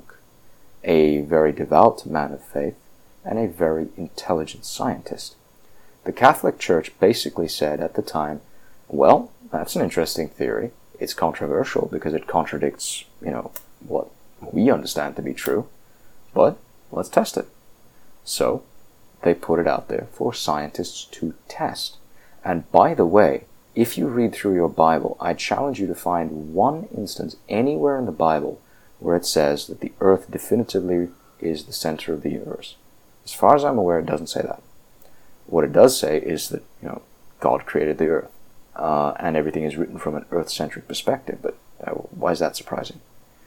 a very devout man of faith, and a very intelligent scientist. The Catholic Church basically said at the time, well, that's an interesting theory. It's controversial because it contradicts, you know, what we understand to be true, but let's test it. So they put it out there for scientists to test. And by the way, if you read through your Bible, I challenge you to find one instance anywhere in the Bible where it says that the earth definitively is the center of the universe. As far as I'm aware, it doesn't say that. What it does say is that, you know, God created the earth, uh, and everything is written from an earth-centric perspective, but uh, why is that surprising?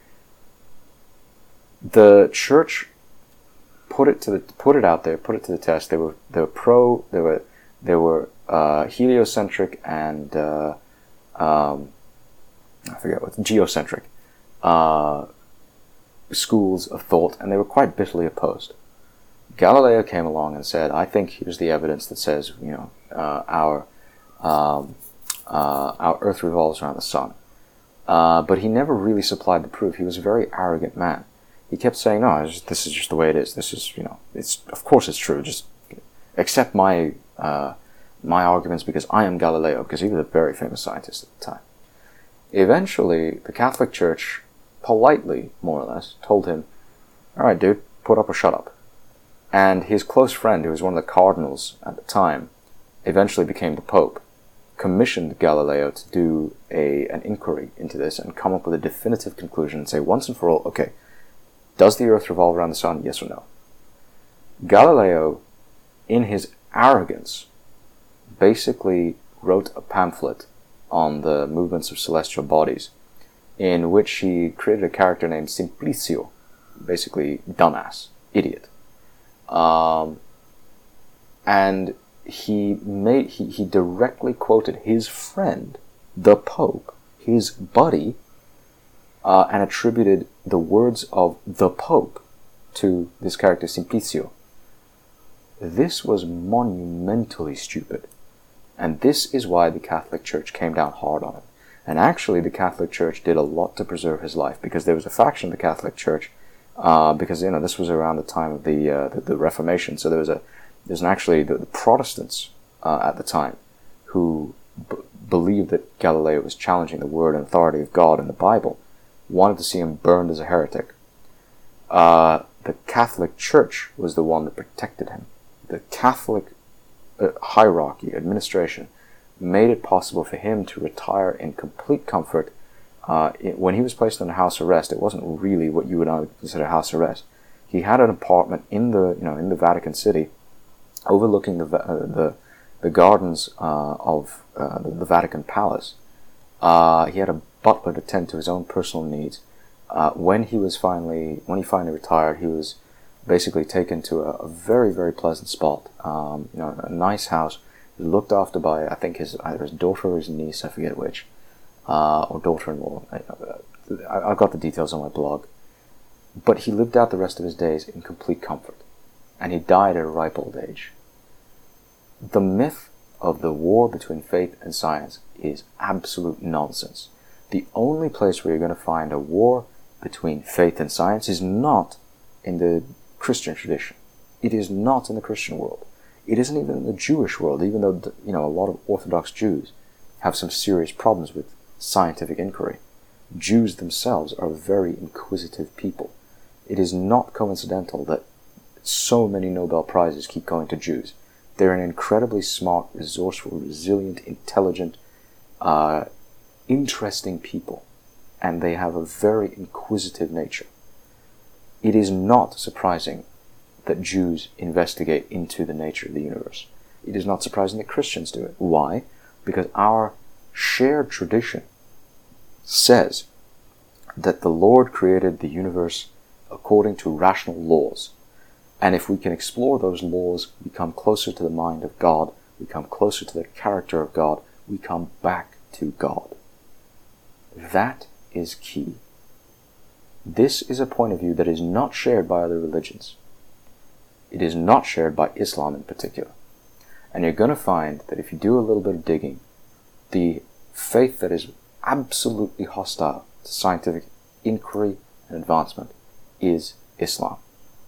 The church put it to the put it out there, put it to the test. They were they were pro, they were they were uh, heliocentric and uh, um, I forget what geocentric uh, schools of thought, and they were quite bitterly opposed. Galileo came along and said, "I think here's the evidence that says, you know, uh, our um, uh, our Earth revolves around the sun." Uh, but he never really supplied the proof. He was a very arrogant man. He kept saying, "No, it's just, this is just the way it is. This is, you know, it's of course it's true. Just accept my uh, my arguments because I am Galileo," because he was a very famous scientist at the time. Eventually, the Catholic Church, politely, more or less, told him, "All right, dude, put up or shut up." And his close friend, who was one of the cardinals at the time, eventually became the Pope, commissioned Galileo to do a an inquiry into this and come up with a definitive conclusion and say once and for all, okay, does the Earth revolve around the sun, yes or no? Galileo, in his arrogance, basically wrote a pamphlet on the movements of celestial bodies, in which he created a character named Simplicio, basically dumbass, idiot. Um, and he made he, he directly quoted his friend, the Pope, his buddy, uh, and attributed the words of the Pope to this character Simplicio. This was monumentally stupid, and this is why the Catholic Church came down hard on him. And actually, the Catholic Church did a lot to preserve his life, because there was a faction of the Catholic Church, uh, because you know this was around the time of the uh, the, the Reformation, so there was a there's an actually the, the Protestants uh, at the time who b- believed that Galileo was challenging the word and authority of God in the Bible, wanted to see him burned as a heretic. Uh, the Catholic Church was the one that protected him. The Catholic uh, hierarchy, administration, made it possible for him to retire in complete comfort. Uh, it, when he was placed under house arrest, it wasn't really what you would consider house arrest. He had an apartment in the, you know, in the Vatican City, overlooking the uh, the the gardens uh, of uh, the Vatican Palace. Uh, he had a butler to tend to his own personal needs. Uh, when he was finally, when he finally retired, he was basically taken to a, a very, very pleasant spot. Um, you know, a nice house, looked after by, I think, his either his daughter or his niece, I forget which, uh, or daughter-in-law. I, I've got the details on my blog. But he lived out the rest of his days in complete comfort, and he died at a ripe old age. The myth of the war between faith and science is absolute nonsense. The only place where you're going to find a war between faith and science is not in the Christian tradition. It is not in the Christian world. It isn't even in the Jewish world, even though, you know, a lot of Orthodox Jews have some serious problems with scientific inquiry. Jews themselves are very inquisitive people. It is not coincidental that so many Nobel Prizes keep going to Jews. They're an incredibly smart, resourceful, resilient, intelligent, uh, interesting people, and they have a very inquisitive nature. It is not surprising that Jews investigate into the nature of the universe. It is not surprising that Christians do it. Why? Because our shared tradition says that the Lord created the universe according to rational laws. And if we can explore those laws, we come closer to the mind of God, we come closer to the character of God, we come back to God. That is key. This is a point of view that is not shared by other religions. It is not shared by Islam in particular. And you're going to find that if you do a little bit of digging, the faith that is absolutely hostile to scientific inquiry and advancement is Islam.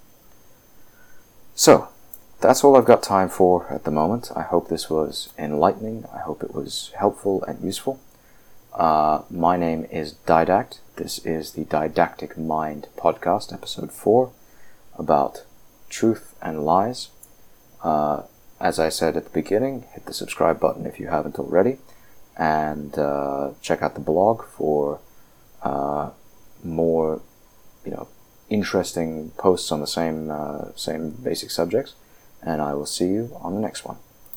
So, that's all I've got time for at the moment. I hope this was enlightening. I hope it was helpful and useful. Uh, my name is Didact. This is the Didactic Mind podcast, episode four, about truth and lies. Uh, as I said at the beginning, hit the subscribe button if you haven't already. and uh, check out the blog for uh, more, you know, interesting posts on the same uh, same basic subjects. And I will see you on the next one.